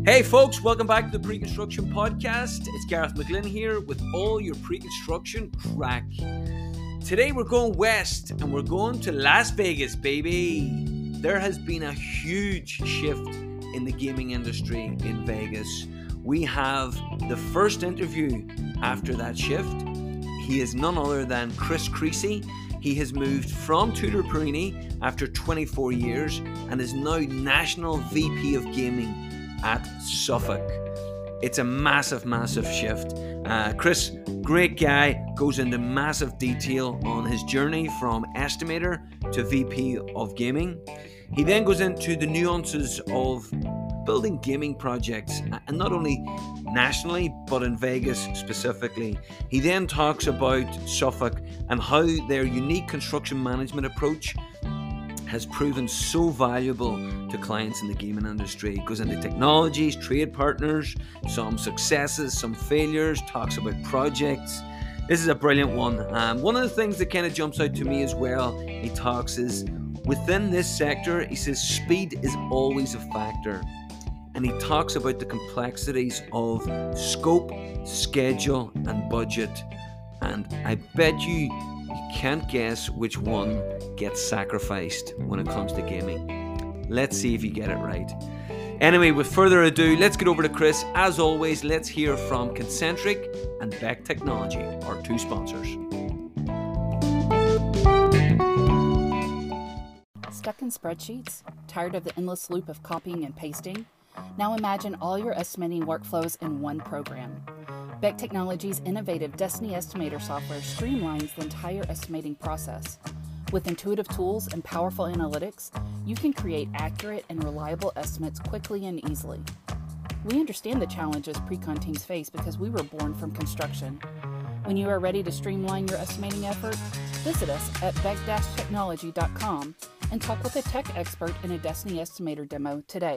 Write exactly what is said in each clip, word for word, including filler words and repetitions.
Hey folks, welcome back to the Pre-Construction Podcast. It's Gareth McGlynn here with all your pre-construction crack. Today we're going west and we're going to Las Vegas, baby. There has been a huge shift in the gaming industry in Vegas. We have the first interview after that shift. He is none other than Chris Creasy. He has moved from Tutor Perini after twenty-four years and is now National V P of Gaming at Suffolk. It's a massive, massive shift. Uh, Chris, great guy, goes into massive detail on his journey from estimator to V P of Gaming. He then goes into the nuances of building gaming projects, and not only nationally, but in Vegas specifically. He then talks about Suffolk and how their unique construction management approach has proven so valuable to clients in the gaming industry. Goes into technologies, trade partners, some successes, some failures, talks about projects. This is a brilliant one. Um, one of the things that kind of jumps out to me as well, he talks is, within this sector, he says speed is always a factor. And he talks about the complexities of scope, schedule, and budget. And I bet you you can't guess which one gets sacrificed when it comes to gaming. Let's see if you get it right. Anyway, with further ado, let's get over to Chris. As always, let's hear from Concentric and Beck Technology, our two sponsors. Stuck in spreadsheets? Tired of the endless loop of copying and pasting? Now imagine all your estimating workflows in one program. Beck Technology's innovative Destiny Estimator software streamlines the entire estimating process. With intuitive tools and powerful analytics, you can create accurate and reliable estimates quickly and easily. We understand the challenges pre-con teams face because we were born from construction. When you are ready to streamline your estimating effort, visit us at beck dash technology dot com and talk with a tech expert in a Destiny Estimator demo today.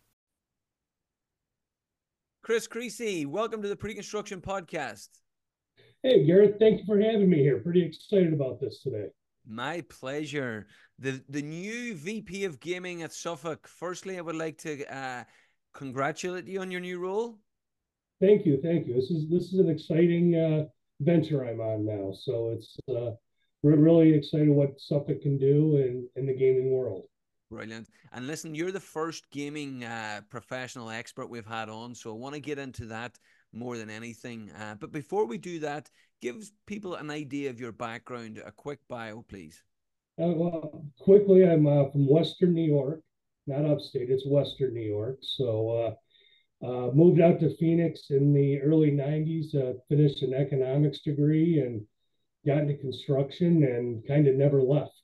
Chris Creasy, welcome to the Pre-Construction Podcast. Hey, Gareth, thank you for having me here. Pretty excited about this today. My pleasure. The the new V P of Gaming at Suffolk. Firstly, I would like to uh, congratulate you on your new role. Thank you, thank you. This is this is an exciting uh, venture I'm on now. So it's uh, we're really excited what Suffolk can do in, in the gaming world. Brilliant. And listen, you're the first gaming uh, professional expert we've had on, so I want to get into that more than anything. Uh, but before we do that, give people an idea of your background, a quick bio, please. Uh, well, quickly, I'm uh, from Western New York, not upstate, it's Western New York. So uh, uh, moved out to Phoenix in the early nineties, uh, finished an economics degree and got into construction and kind of never left.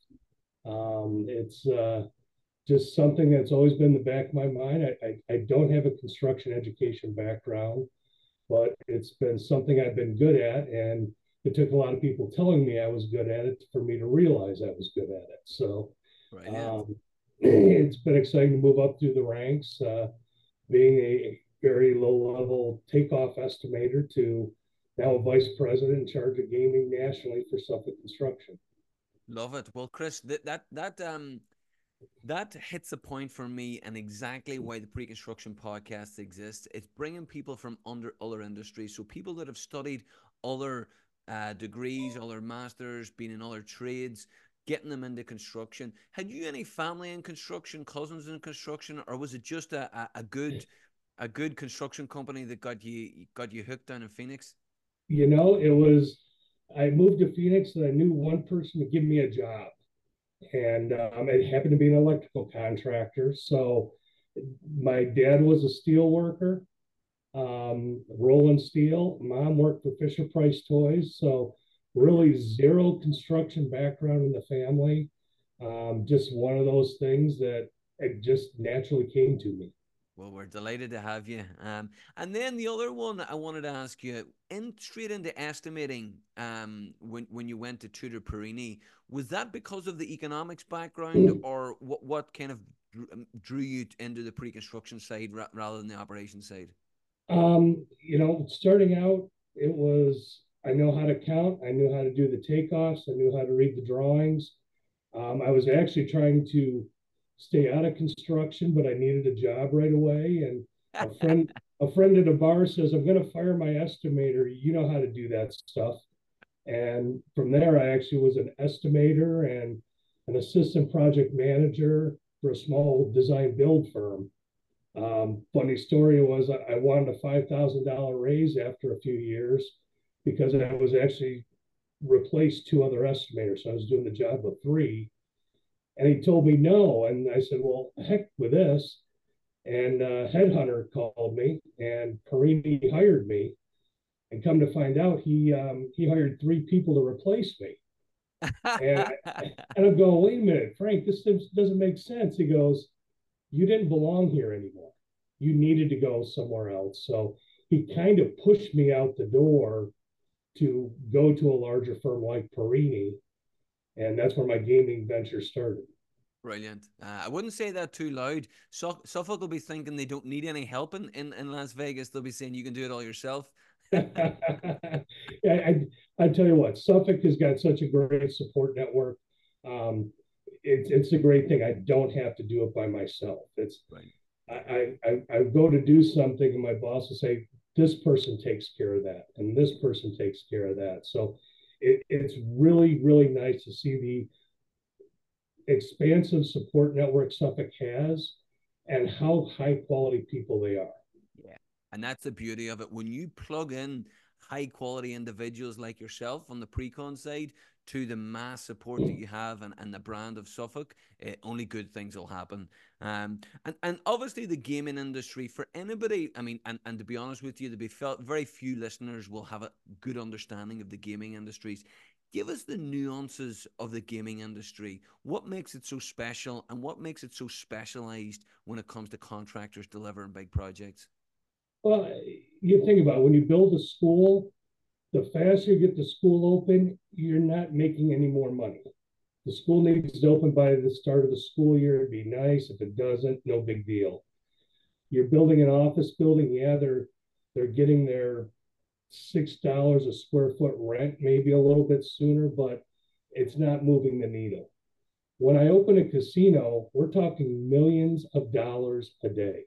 Um, it's uh, just something that's always been in the back of my mind. I, I, I don't have a construction education background, but it's been something I've been good at. And it took a lot of people telling me I was good at it for me to realize I was good at it. So um, it's been exciting to move up through the ranks, uh, being a very low level takeoff estimator to now a vice president in charge of gaming nationally for Suffolk Construction. Love it. Well, Chris, that, that, that, um, That hits a point for me and exactly why the Pre-Construction Podcast exists. It's bringing people from under other industries. So people that have studied other uh, degrees, other masters, been in other trades, getting them into construction. Had you any family in construction, cousins in construction, or was it just a, a, a good a good construction company that got you got you hooked down in Phoenix? You know, it was, I moved to Phoenix and I knew one person to give me a job. And um, it happened to be an electrical contractor. So my dad was a steel worker, um, rolling steel. Mom worked for Fisher Price Toys. So really zero construction background in the family. Um, just one of those things that it just naturally came to me. Well, we're delighted to have you. Um, and then the other one I wanted to ask you, in straight into estimating, um, when when you went to Tutor Perini, was that because of the economics background, or what? What kind of drew you into the pre-construction side ra rather than the operation side? Um, you know, starting out, it was I know how to count, I knew how to do the takeoffs, I knew how to read the drawings. Um, I was actually trying to stay out of construction, but I needed a job right away. And a friend a friend at a bar says, I'm going to fire my estimator. You know how to do that stuff. And from there, I actually was an estimator and an assistant project manager for a small design build firm. Um, funny story was I wanted a five thousand dollars raise after a few years because I was actually replaced two other estimators. So I was doing the job of three. And he told me no. And I said, well, heck with this. And uh, Headhunter called me and Perini hired me. And come to find out, he um, he hired three people to replace me. And, I, and I'm going, wait a minute, Frank, this doesn't make sense. He goes, you didn't belong here anymore. You needed to go somewhere else. So he kind of pushed me out the door to go to a larger firm like Perini. And that's where my gaming venture started. Brilliant. Uh, I wouldn't say that too loud. Su- Suffolk will be thinking they don't need any help in, in, in Las Vegas. They'll be saying you can do it all yourself. yeah, I, I tell you what, Suffolk has got such a great support network. Um, it's it's a great thing. I don't have to do it by myself. It's right. I, I I go to do something and my boss will say, this person takes care of that and this person takes care of that. So it, it's really, really nice to see the expansive support network Suffolk has and how high quality people they are. Yeah. And that's the beauty of it. When you plug in high quality individuals like yourself on the pre-con side to the mass support that you have and, and the brand of Suffolk, uh, only good things will happen. Um, and, and obviously the gaming industry, for anybody, I mean, and, and to be honest with you, to be felt, very few listeners will have a good understanding of the gaming industries. Give us the nuances of the gaming industry. What makes it so special and what makes it so specialized when it comes to contractors delivering big projects? Well, you think about it, when you build a school, the faster you get the school open, you're not making any more money. The school needs to open by the start of the school year. It'd be nice. If it doesn't, no big deal. You're building an office building. Yeah, they're they're getting their six dollars a square foot rent maybe a little bit sooner, but it's not moving the needle. When I open a casino, we're talking millions of dollars a day.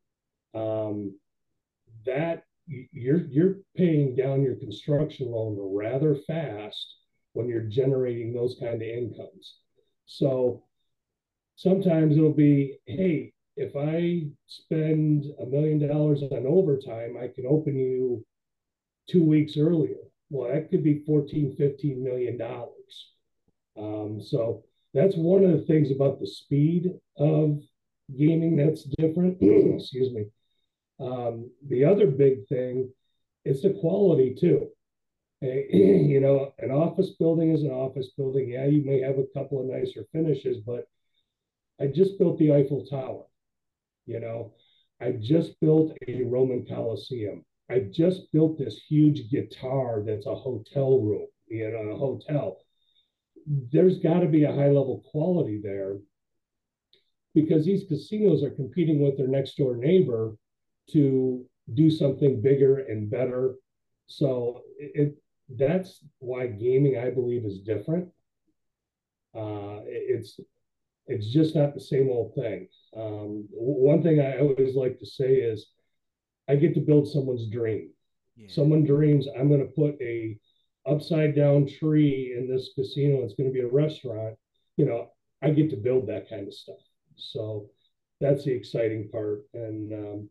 Um, that you're you're paying down your construction loan rather fast when you're generating those kind of incomes. So sometimes it'll be, hey, if I spend a million dollars on overtime, I can open you two weeks earlier. Well, that could be fourteen, fifteen million dollars. Um, so that's one of the things about the speed of gaming that's different. Excuse me. Um, the other big thing is the quality too. You know, an office building is an office building. Yeah, you may have a couple of nicer finishes, but I just built the Eiffel Tower. You know, I just built a Roman Colosseum. I just built this huge guitar that's a hotel room, you know, a hotel. There's got to be a high level quality there because these casinos are competing with their next door neighbor to do something bigger and better. So it, that's why gaming, I believe, is different. Uh, it's it's just not the same old thing. Um, one thing I always like to say is, I get to build someone's dream. Yeah. Someone dreams I'm going to put a upside down tree in this casino. It's going to be a restaurant. You know, I get to build that kind of stuff. So that's the exciting part. And um,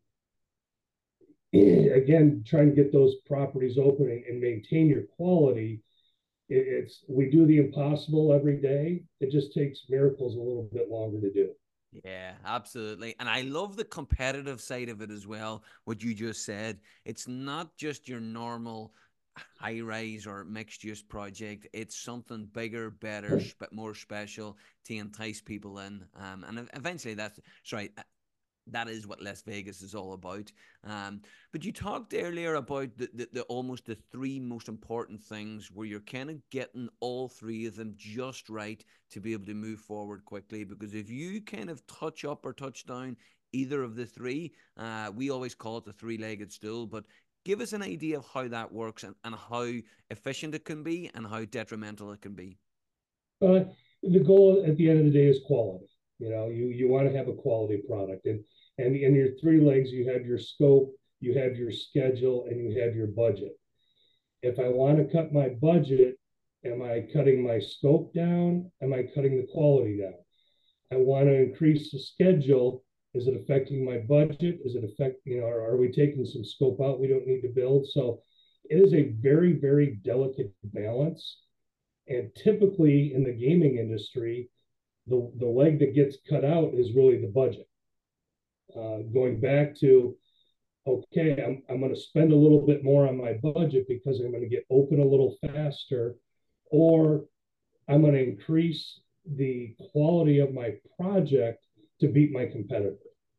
again, trying to get those properties open and maintain your quality. It's we do the impossible every day. It just takes miracles a little bit longer to do. Yeah, absolutely. And I love the competitive side of it as well, what you just said. It's not just your normal high-rise or mixed-use project. It's something bigger, better, but more special to entice people in. Um, and eventually that's, sorry, that is what Las Vegas is all about. Um, but you talked earlier about the, the, the almost the three most important things where you're kind of getting all three of them just right to be able to move forward quickly. Because if you kind of touch up or touch down either of the three, uh, we always call it the three-legged stool. But give us an idea of how that works and, and how efficient it can be and how detrimental it can be. Uh, the goal at the end of the day is quality. You know, you you want to have a quality product, and and in your three legs, you have your scope, you have your schedule, and you have your budget. If I want to cut my budget, am I cutting my scope down? Am I cutting the quality down? I want to increase the schedule. Is it affecting my budget? Is it affect, you know, are, are we taking some scope out we don't need to build? So it is a very, very delicate balance. And typically in the gaming industry, the, the leg that gets cut out is really the budget. Uh, going back to, okay, I'm, I'm going to spend a little bit more on my budget because I'm going to get open a little faster, or I'm going to increase the quality of my project to beat my competitor.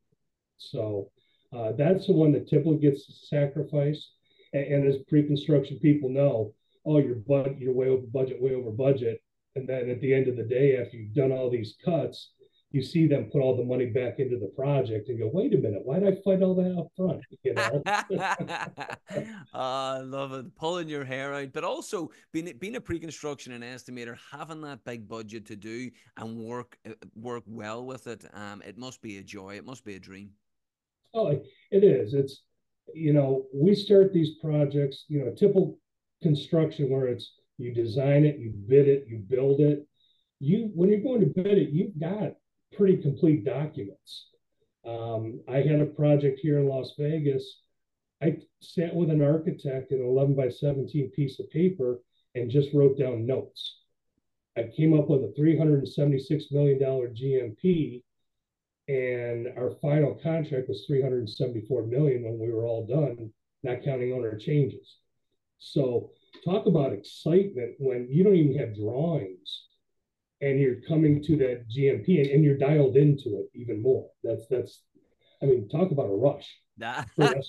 So uh, that's the one that typically gets sacrificed. And, and as pre-construction people know, oh, you're, bud- you're way over budget, way over budget. And then at the end of the day, after you've done all these cuts, you see them put all the money back into the project and go, wait a minute, why did I fight all that up front? You know? oh, I love it. Pulling your hair out, but also being being a pre-construction and estimator, having that big budget to do and work work well with it. Um, it must be a joy. It must be a dream. Oh, it is. It's, you know, we start these projects, you know, typical construction where it's you design it, you bid it, you build it. You when you're going to bid it, you've got pretty complete documents. Um, I had a project here in Las Vegas. I sat with an architect an eleven by seventeen piece of paper and just wrote down notes. I came up with a three hundred seventy-six million dollars G M P, and our final contract was three hundred seventy-four million dollars when we were all done, not counting owner changes. So talk about excitement when you don't even have drawings and you're coming to that G M P and, and you're dialed into it even more. That's, that's, I mean, talk about a rush. That,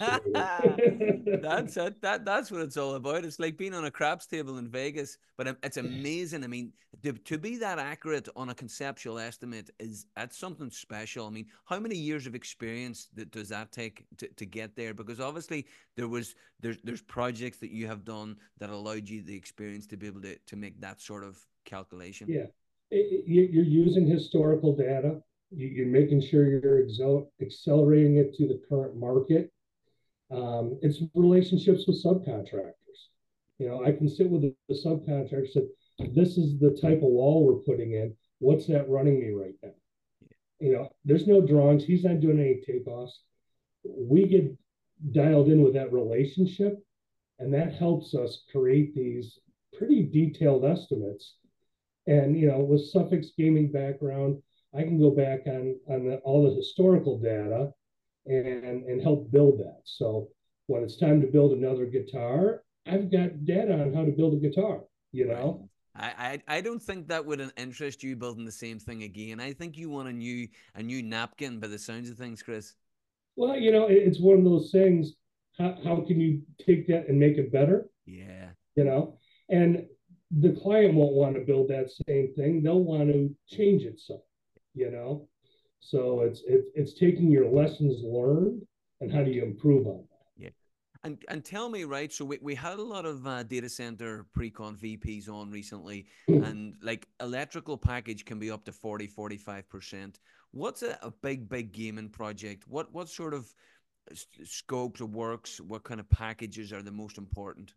that's it. That that's what it's all about. It's like being on a craps table in Vegas, but it's amazing. I mean, to, to be that accurate on a conceptual estimate is that's something special. I mean, how many years of experience that does that take to, to get there? Because obviously there was there's there's projects that you have done that allowed you the experience to be able to to make that sort of calculation. Yeah, it, it, you're using historical data. You're making sure you're accelerating it to the current market. Um, it's relationships with subcontractors. You know, I can sit with the, the subcontractor and say, this is the type of wall we're putting in. What's that running me right now? You know, there's no drawings. He's not doing any takeoffs. We get dialed in with that relationship, and that helps us create these pretty detailed estimates. And, you know, with Suffolk's gaming background, I can go back on, on the, all the historical data and, and help build that. So when it's time to build another guitar, I've got data on how to build a guitar, you know? I, I I don't think that would interest you building the same thing again. I think you want a new a new napkin by the sounds of things, Chris. Well, you know, it's one of those things. How, how can you take that and make it better? Yeah. You know, and the client won't want to build that same thing. They'll want to change it some. You know, so it's it's it's taking your lessons learned and how do you improve on that. Yeah, and and tell me, right? So we we had a lot of uh, data center pre-con V Ps on recently, and like electrical package can be up to forty, forty-five percent. What's a, a big big gaming project? What what sort of scopes of works? What kind of packages are the most important?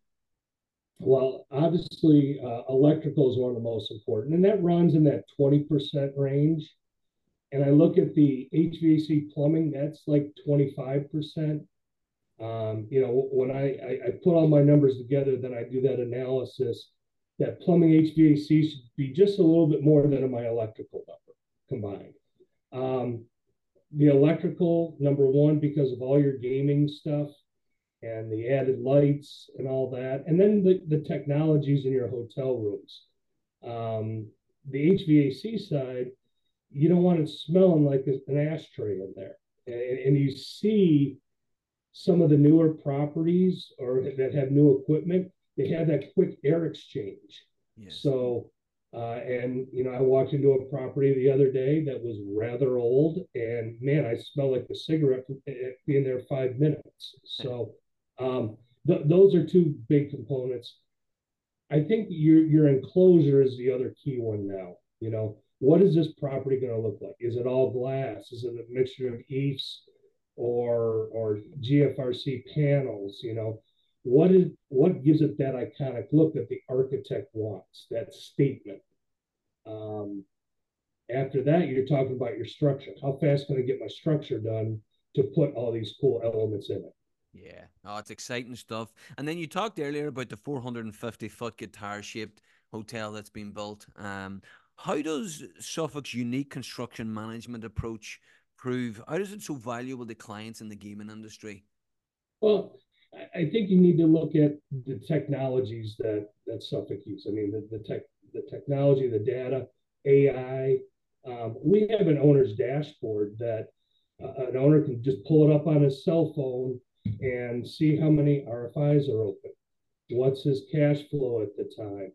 Well, obviously, uh, electrical is one of the most important, and that runs in that twenty percent range. And I look at the H V A C plumbing, that's like twenty-five percent. Um, you know, when I, I, I put all my numbers together, then I do that analysis, that plumbing H V A C should be just a little bit more than my electrical number combined. Um, the electrical, number one, because of all your gaming stuff and the added lights and all that. And then the, the technologies in your hotel rooms. Um, the H V A C side, you don't want it smelling like an ashtray in there. And, and you see some of the newer properties or that have new equipment, they have that quick air exchange. Yes. So, uh, and, you know, I walked into a property the other day that was rather old, and man, I smell like a cigarette being there five minutes. So um, th- those are two big components. I think your, your enclosure is the other key one now. You know, what is this property going to look like? Is it all glass? Is it a mixture of E I Fs or or G F R C panels? You know, what is what gives it that iconic look that the architect wants? That statement. Um, After that, you're talking about your structure. How fast can I get my structure done to put all these cool elements in it? Yeah, oh, it's exciting stuff. And then you talked earlier about the four hundred fifty foot guitar shaped hotel that's been built. Um, how does Suffolk's unique construction management approach prove? How is it so valuable to clients in the gaming industry? Well, I think you need to look at the technologies that that Suffolk uses. I mean, the, the tech, the technology, the data, A I. Um, we have an owner's dashboard that uh, an owner can just pull it up on his cell phone and see how many R F Is are open. What's his cash flow at the time?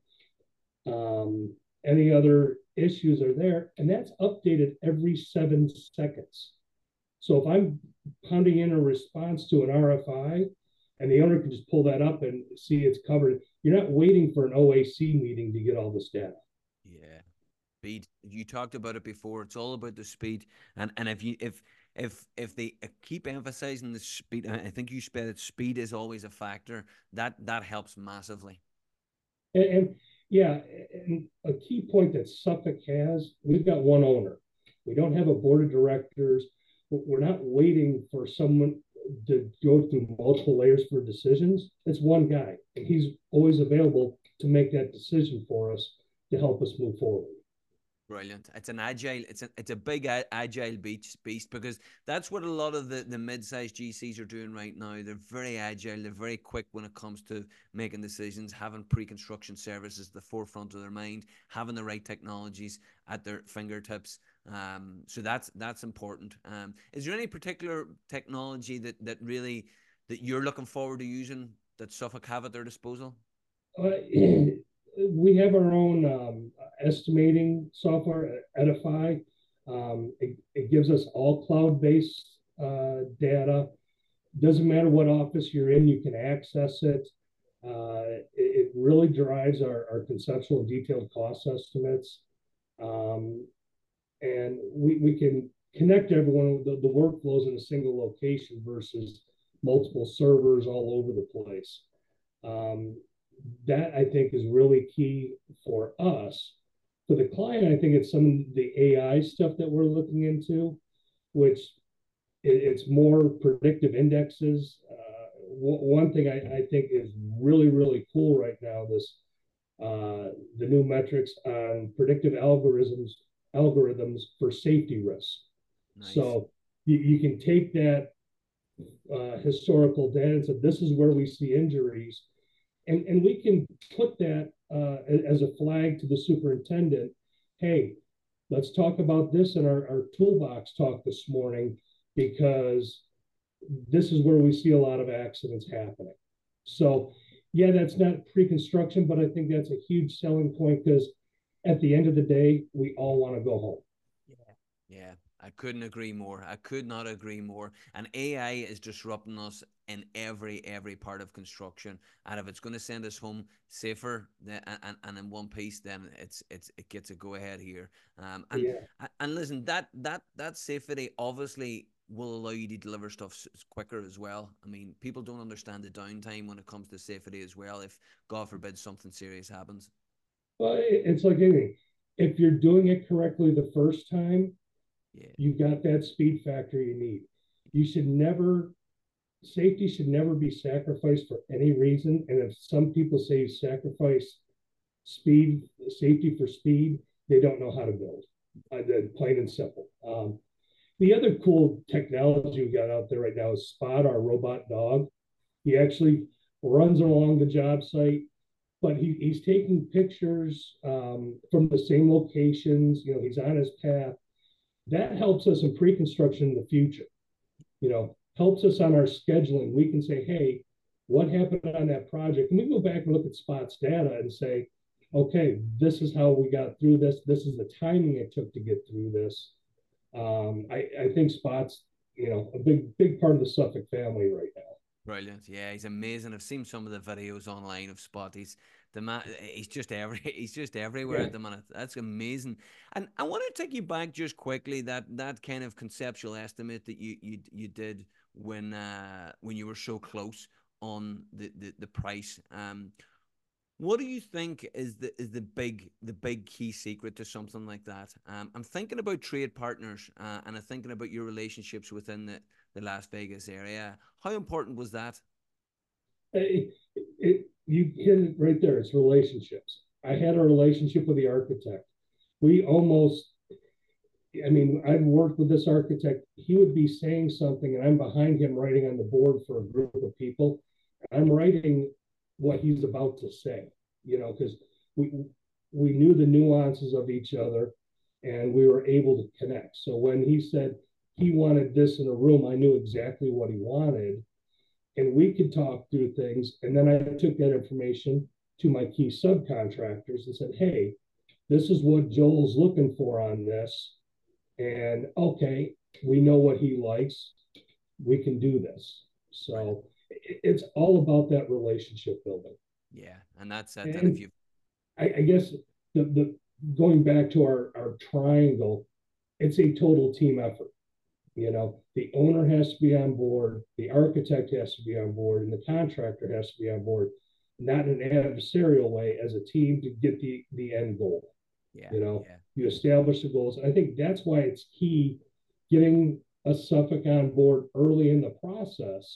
Um, any other issues are there, and that's updated every seven seconds. So if I'm pounding in a response to an R F I, and the owner can just pull that up and see it's covered, you're not waiting for an O A C meeting to get all this data. Yeah, speed. You talked about it before. It's all about the speed, and and if you if if if they uh, keep emphasizing the speed, I think you said it. Speed is always a factor. That that helps massively. And, and yeah, and a key point that Suffolk has, we've got one owner. We don't have a board of directors. We're not waiting for someone to go through multiple layers for decisions. It's one guy, and he's always available to make that decision for us to help us move forward. Brilliant. It's an agile, it's a it's a big agile beast beast because that's what a lot of the, the mid-sized G Cs are doing right now. They're very agile, they're very quick when it comes to making decisions, having pre-construction services at the forefront of their mind, having the right technologies at their fingertips. Um, so that's that's important. Um, is there any particular technology that, that really that you're looking forward to using that Suffolk have at their disposal? Uh, we have our own um, estimating software, Edify. Um, it, it gives us all cloud-based uh, data. Doesn't matter what office you're in, you can access it. Uh, it, it really drives our, our conceptual and detailed cost estimates. Um, and we, we can connect everyone with the, the workflows in a single location versus multiple servers all over the place. Um, that I think is really key for us. For the client, I think it's some of the A I stuff that we're looking into, which it's more predictive indexes. Uh, one thing I, I think is really, really cool right now, this uh, the new metrics on predictive algorithms algorithms for safety risks. Nice. So you, you can take that uh, historical data and say, this is where we see injuries. And, and we can put that uh, as a flag to the superintendent. Hey, let's talk about this in our, our toolbox talk this morning, because this is where we see a lot of accidents happening. So yeah, that's not pre-construction, but I think that's a huge selling point, because at the end of the day, we all want to go home. Yeah, yeah. I couldn't agree more. I could not agree more. And A I is disrupting us in every every part of construction. And if it's going to send us home safer and, and, and in one piece, then it's it's it gets a go ahead here. Um, and yeah. and listen, that that that safety obviously will allow you to deliver stuff quicker as well. I mean, people don't understand the downtime when it comes to safety as well. If God forbid something serious happens. Well, it's like anything. If you're doing it correctly the first time, yeah, you got that speed factor you need. You should never, safety should never be sacrificed for any reason. And if some people say you sacrifice speed, safety for speed, they don't know how to build. Uh, plain and simple. Um, the other cool technology we got out there right now is Spot, our robot dog. He actually runs along the job site, but he, he's taking pictures um, from the same locations. You know, he's on his path. That helps us in pre-construction in the future. You know, helps us on our scheduling. We can say, hey, what happened on that project? And we go back and look at Spot's data and say, okay, this is how we got through this. This is the timing it took to get through this. Um, I, I think Spot's, you know, a big, big part of the Suffolk family right now. Brilliant. Yeah, he's amazing. I've seen some of the videos online of Spot. He's The man, he's just every, he's just everywhere Yeah. at the minute. That's amazing. And I want to take you back just quickly that that kind of conceptual estimate that you you you did when uh when you were so close on the the, the price. Um, what do you think is the is the big the big key secret to something like that? Um, I'm thinking about trade partners, uh, and I'm thinking about your relationships within the the Las Vegas area. How important was that? It, it, you hit it right there. It's relationships. I had a relationship with the architect. We almost, I mean, I've worked with this architect. He would be saying something, and I'm behind him writing on the board for a group of people. I'm writing what he's about to say, you know, because we we knew the nuances of each other, and we were able to connect. So when he said he wanted this in a room, I knew exactly what he wanted, and we could talk through things. And then I took that information to my key subcontractors and said, hey, this is what Joel's looking for on this. And okay, we know what he likes. We can do this. Brilliant. So it's all about that relationship building. Yeah, and that's it. And if And you, I, I guess the, the going back to our, our triangle, it's a total team effort. You know, the owner has to be on board, the architect has to be on board, and the contractor has to be on board, not in an adversarial way, as a team to get the the end goal. yeah, You know, yeah, you establish the goals. I think that's why it's key getting a Suffolk on board early in the process,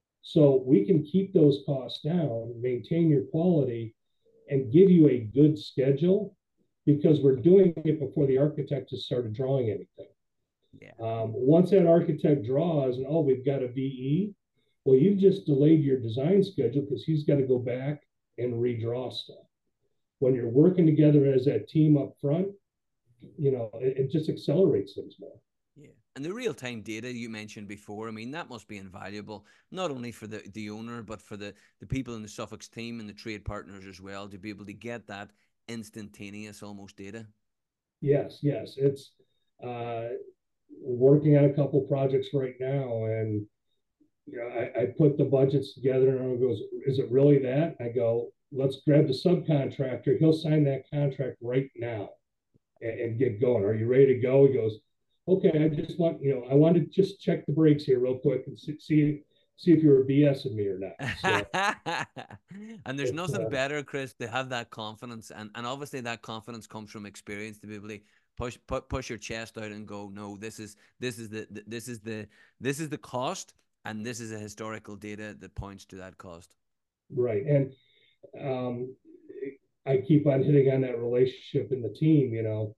so we can keep those costs down, maintain your quality, and give you a good schedule, because we're doing it before the architect has started drawing anything. yeah, Um, once that architect draws and, oh, we've got a V E, well, you've just delayed your design schedule because he's got to go back and redraw stuff. When you're working together as that team up front, you know, it, it just accelerates things more. yeah. And the real time data you mentioned before, I mean, that must be invaluable, not only for the, the owner, but for the, the people in the Suffolk's team and the trade partners as well, to be able to get that instantaneous almost data. Yes, yes. It's uh, working on a couple projects right now, and you know, I, I put the budgets together, and everyone goes, "Is it really that?" I go, "Let's grab the subcontractor. He'll sign that contract right now and, and get going. Are you ready to go?" He goes, "Okay. I just want, you know, I want to just check the brakes here real quick and see see, see if you're BSing me or not." So And there's it's nothing uh, better, Chris, to have that confidence, and and obviously that confidence comes from experience, to be able to push pu- push your chest out and go, no, this is this is the this is the this is the cost, and this is a historical data that points to that cost. right. And um, I keep on hitting on that relationship in the team. You know,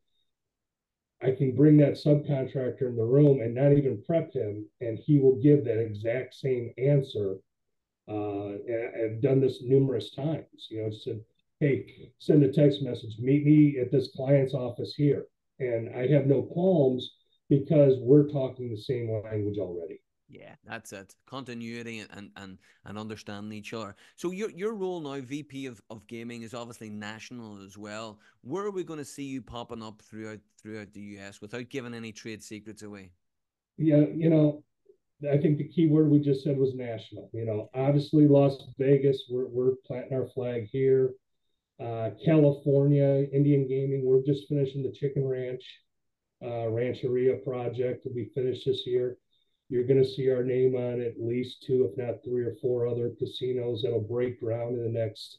I can bring that subcontractor in the room and not even prep him, and he will give that exact same answer. Uh, and I've done this numerous times. You know, said, "Hey, send a text message. Meet me at this client's office here," and I have no qualms because we're talking the same language already. Yeah, that's it. Continuity and, and, and, and understanding each other. So your your role now, V P of, of gaming, is obviously national as well. Where are we going to see you popping up throughout throughout the U S without giving any trade secrets away? Yeah, you know, I think the key word we just said was national. You know, obviously Las Vegas, we're we're planting our flag here. Uh, California, Indian Gaming, we're just finishing the Chicken Ranch, uh, Rancheria project to be finished this year. You're going to see our name on at least two, if not three or four other casinos that'll break ground in the next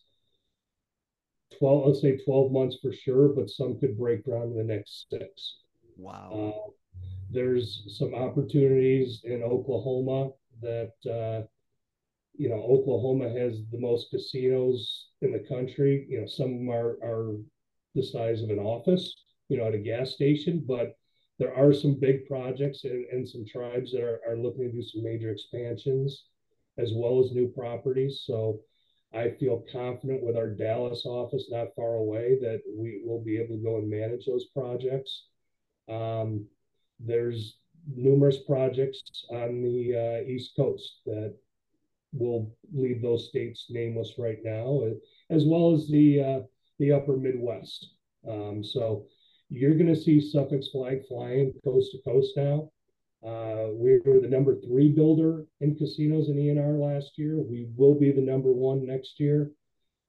twelve, let's say twelve months for sure, but some could break ground in the next six. Wow. Uh, there's some opportunities in Oklahoma that, uh, you know, Oklahoma has the most casinos in the country. You know, some of them are, are the size of an office, you know, at a gas station, but there are some big projects and, and some tribes that are, are looking to do some major expansions as well as new properties. So I feel confident with our Dallas office not far away that we will be able to go and manage those projects. Um, there's numerous projects on the uh, East Coast that will leave those states nameless right now, as well as the uh, the Upper Midwest. Um, so you're going to see Suffolk's flag flying coast to coast now. Uh, we were the number three builder in casinos in E N R last year. We will be the number one next year.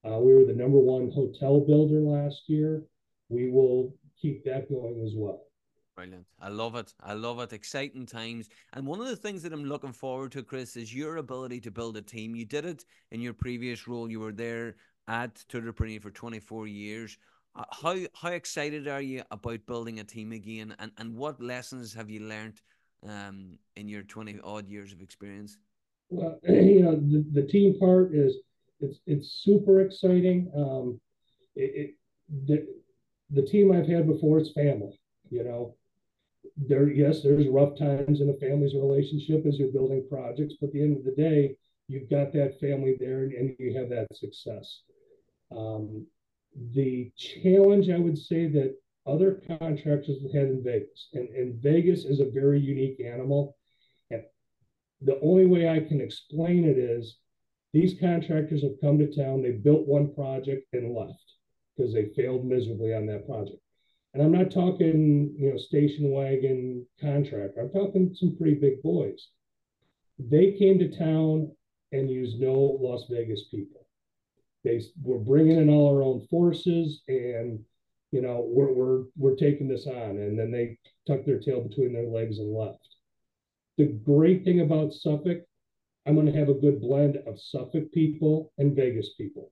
Uh, we were the number one hotel builder last year. We will keep that going as well. Brilliant. I love it. I love it. Exciting times. And one of the things that I'm looking forward to, Chris, is your ability to build a team. You did it in your previous role. You were there at Tutorpreneur for twenty-four years. Uh, how how excited are you about building a team again? And, and what lessons have you learned um, in your twenty odd years of experience? Well, you know, the, the team part is, it's it's super exciting. Um, it, it the, the team I've had before, it's family, you know. There, yes, there's rough times in a family's relationship as you're building projects, but at the end of the day, you've got that family there and, and you have that success. Um, the challenge, I would say, that other contractors have had in Vegas, and, and Vegas is a very unique animal. And the only way I can explain it is these contractors have come to town, they built one project and left because they failed miserably on that project. And I'm not talking, you know, station wagon contractor. I'm talking some pretty big boys. They came to town and used no Las Vegas people. They were bringing in all our own forces, and you know, we're we're we're taking this on. And then they tucked their tail between their legs and left. The great thing about Suffolk, I'm going to have a good blend of Suffolk people and Vegas people.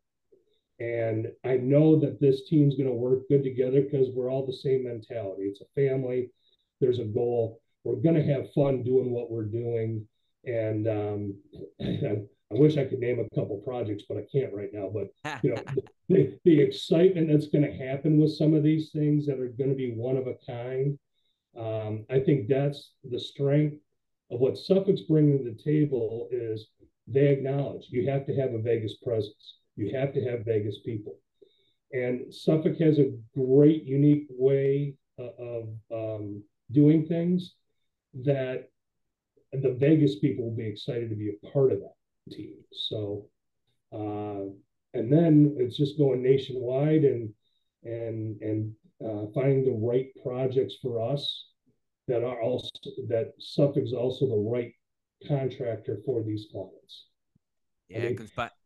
And I know that this team's going to work good together because we're all the same mentality. It's a family. There's a goal. We're going to have fun doing what we're doing. And um, I wish I could name a couple projects, but I can't right now. But you know, the, the excitement that's going to happen with some of these things that are going to be one of a kind, um, I think that's the strength of what Suffolk's bringing to the table. Is they acknowledge you have to have a Vegas presence. You have to have Vegas people. And Suffolk has a great, unique way of um, doing things that the Vegas people will be excited to be a part of that team. So, uh, and then it's just going nationwide and and and uh, finding the right projects for us that are also, that Suffolk's also the right contractor for these clients. Yeah, because I mean,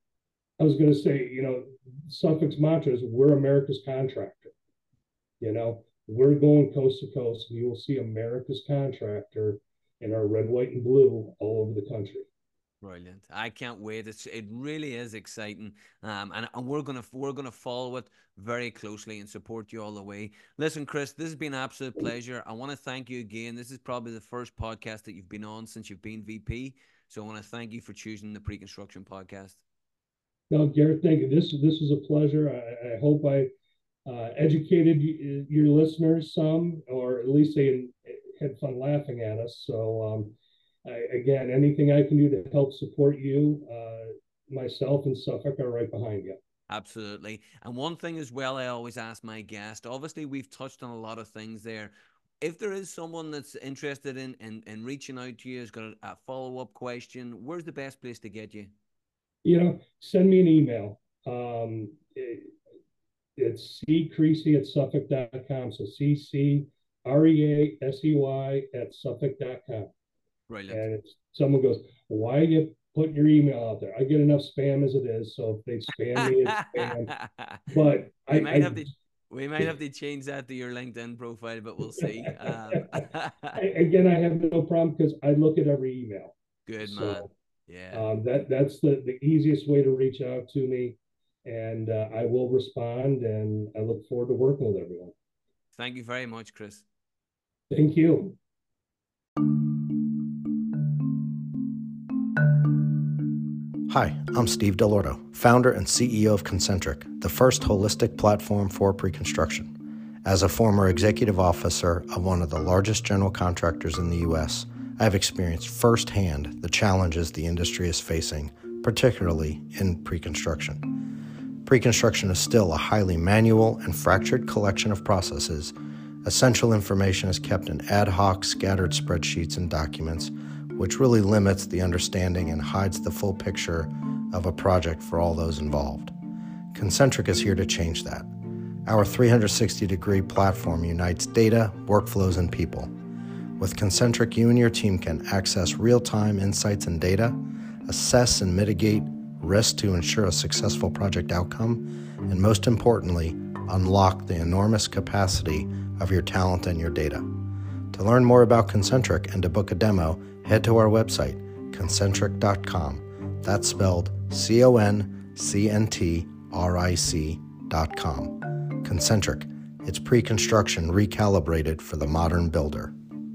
I was going to say, you know, Suffolk's mantra is we're America's contractor. You know, we're going coast to coast, and you will see America's contractor in our red, white, and blue all over the country. Brilliant! I can't wait. It's it really is exciting, um, and and we're gonna we're gonna follow it very closely and support you all the way. Listen, Chris, this has been an absolute pleasure. I want to thank you again. This is probably the first podcast that you've been on since you've been V P, so I want to thank you for choosing the Pre-Construction Podcast. No, Garrett, thank you. This this was a pleasure. I, I hope I uh, educated your listeners some, or at least they had fun laughing at us. So, um, I, again, anything I can do to help support you, uh, myself and Suffolk are right behind you. Absolutely. And one thing as well, I always ask my guest, obviously we've touched on a lot of things there. If there is someone that's interested in, in, in reaching out to you, has got a, a follow-up question, where's the best place to get you? You know, send me an email. Um, it, it's c creasy at suffolk dot com. So C C R E A S E Y at suffolk dot com. Brilliant. And if someone goes, well, why are you putting your email out there? I get enough spam as it is. So if they spam me, it's spam. But we I might I, have to we might have to change that to your LinkedIn profile, but we'll see. Um, again, I have no problem because I look at every email. Good so, man. Yeah. Um, that that's the, the easiest way to reach out to me, and uh, I will respond, and I look forward to working with everyone. Thank you very much, Chris. Thank you. Hi, I'm Steve Dell'Orto, founder and C E O of Concentric, the first holistic platform for pre-construction. As a former executive officer of one of the largest general contractors in the U S, I have experienced firsthand the challenges the industry is facing, particularly in pre-construction. Pre-construction is still a highly manual and fractured collection of processes. Essential information is kept in ad hoc, scattered spreadsheets and documents, which really limits the understanding and hides the full picture of a project for all those involved. Concentric is here to change that. Our three hundred sixty degree platform unites data, workflows, and people. With Concentric, you and your team can access real-time insights and data, assess and mitigate risk to ensure a successful project outcome, and most importantly, unlock the enormous capacity of your talent and your data. To learn more about Concentric and to book a demo, head to our website, concentric dot com. That's spelled C O N C N T R I C dot com. Concentric, it's pre-construction recalibrated for the modern builder.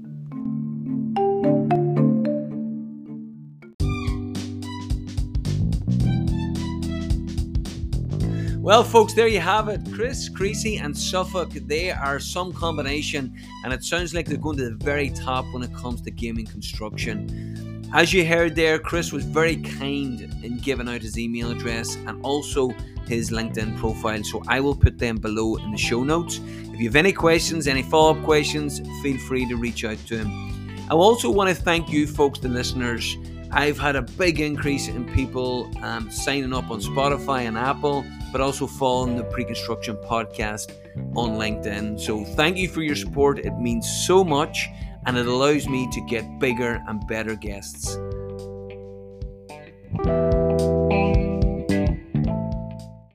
Well, folks, there you have it. Chris, Creasy, and Suffolk, they are some combination, and it sounds like they're going to the very top when it comes to gaming construction. As you heard there, Chris was very kind in giving out his email address and also his LinkedIn profile, so I will put them below in the show notes. If you have any questions, any follow-up questions, feel free to reach out to him. I also want to thank you, folks, the listeners. I've had a big increase in people um, signing up on Spotify and Apple, but also following the Pre-Construction Podcast on LinkedIn. So thank you for your support. It means so much, and it allows me to get bigger and better guests.